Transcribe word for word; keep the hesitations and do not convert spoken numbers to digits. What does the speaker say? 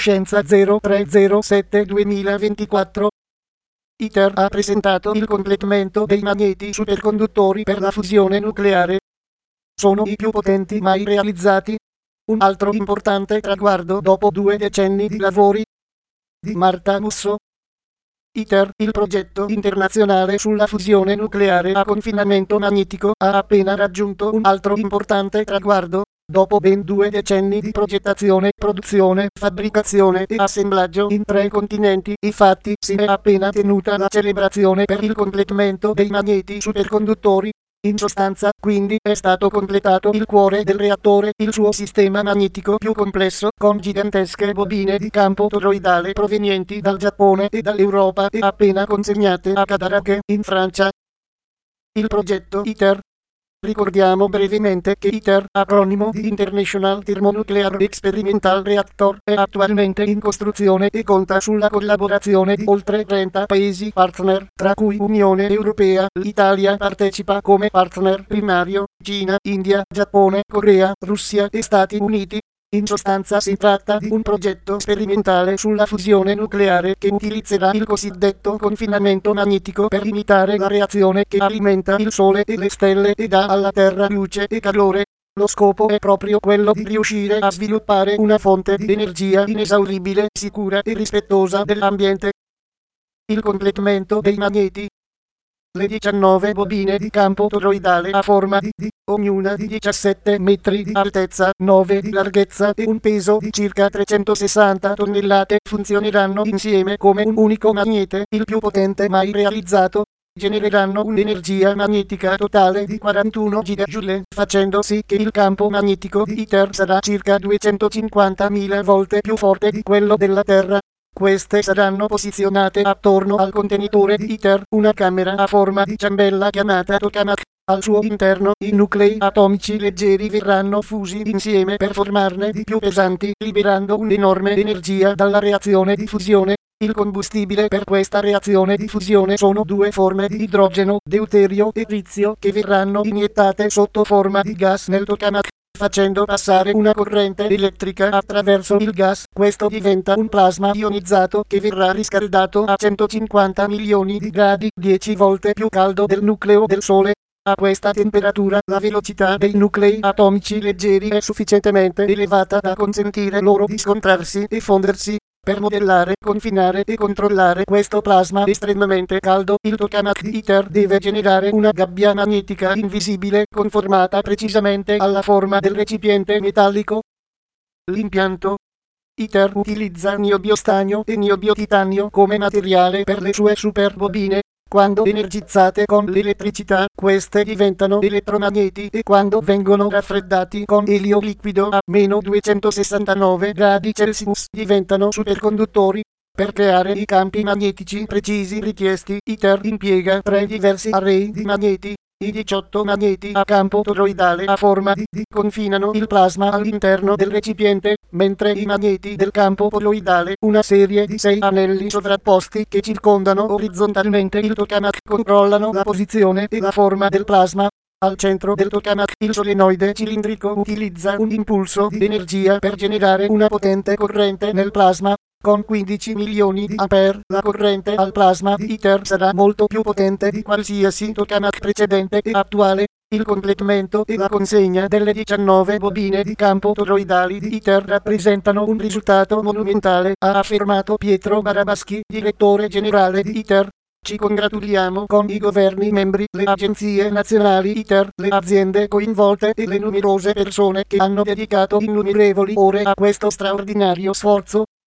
Scienza zero tre zero sette duemilaventiquattro. ITER ha presentato il completamento dei magneti superconduttori per la fusione nucleare. Sono i più potenti mai realizzati. Un altro importante traguardo dopo due decenni di lavori. Di Marta Musso. ITER, il progetto internazionale sulla fusione nucleare a confinamento magnetico, ha appena raggiunto un altro importante traguardo. Dopo ben due decenni di progettazione, produzione, fabbricazione e assemblaggio in tre continenti, infatti si è appena tenuta la celebrazione per il completamento dei magneti superconduttori. In sostanza, quindi, è stato completato il cuore del reattore, il suo sistema magnetico più complesso, con gigantesche bobine di campo toroidale provenienti dal Giappone e dall'Europa e appena consegnate a Cadarache, in Francia. Il progetto ITER. Ricordiamo brevemente che ITER, acronimo di International Thermonuclear Experimental Reactor, è attualmente in costruzione e conta sulla collaborazione di oltre trenta paesi partner, tra cui Unione Europea. L'Italia partecipa come partner primario, Cina, India, Giappone, Corea, Russia e Stati Uniti. In sostanza si tratta di un progetto sperimentale sulla fusione nucleare che utilizzerà il cosiddetto confinamento magnetico per imitare la reazione che alimenta il Sole e le stelle e dà alla Terra luce e calore. Lo scopo è proprio quello di riuscire a sviluppare una fonte di energia inesauribile, sicura e rispettosa dell'ambiente. Il completamento dei magneti. Le diciannove bobine di campo toroidale a forma di D, ognuna di diciassette metri di altezza, nove di larghezza e un peso di circa trecentosessanta tonnellate, funzioneranno insieme come un unico magnete, il più potente mai realizzato. Genereranno un'energia magnetica totale di quarantuno gigajoule, facendo sì che il campo magnetico di ITER sarà circa duecentocinquantamila volte più forte di quello della Terra. Queste saranno posizionate attorno al contenitore di ITER, una camera a forma di ciambella chiamata tokamak. Al suo interno i nuclei atomici leggeri verranno fusi insieme per formarne di più pesanti, liberando un'enorme energia dalla reazione di fusione. Il combustibile per questa reazione di fusione sono due forme di idrogeno, deuterio e trizio, che verranno iniettate sotto forma di gas nel tokamak, facendo passare una corrente elettrica attraverso il gas. Questo diventa un plasma ionizzato che verrà riscaldato a centocinquanta milioni di gradi, dieci volte più caldo del nucleo del Sole. A questa temperatura la velocità dei nuclei atomici leggeri è sufficientemente elevata da consentire loro di scontrarsi e fondersi. Per modellare, confinare e controllare questo plasma estremamente caldo, il tokamak di ITER deve generare una gabbia magnetica invisibile conformata precisamente alla forma del recipiente metallico. L'impianto ITER utilizza niobio-stagno e niobio-titanio come materiale per le sue superbobine. Quando energizzate con l'elettricità, queste diventano elettromagneti e quando vengono raffreddati con elio liquido a meno duecentosessantanove gradi Celsius diventano superconduttori. Per creare i campi magnetici precisi richiesti, ITER impiega tre diversi array di magneti. I diciotto magneti a campo toroidale a forma di D confinano il plasma all'interno del recipiente, mentre i magneti del campo poloidale, una serie di sei anelli sovrapposti che circondano orizzontalmente il tokamak, controllano la posizione e la forma del plasma. Al centro del tokamak il solenoide cilindrico utilizza un impulso di energia per generare una potente corrente nel plasma. Con quindici milioni di ampere, la corrente al plasma di ITER sarà molto più potente di qualsiasi tokamak precedente e attuale. Il completamento e la consegna delle diciannove bobine di campo toroidali di ITER rappresentano un risultato monumentale, ha affermato Pietro Barabaschi, direttore generale di ITER. Ci congratuliamo con i governi membri, le agenzie nazionali ITER, le aziende coinvolte e le numerose persone che hanno dedicato innumerevoli ore a questo straordinario sforzo.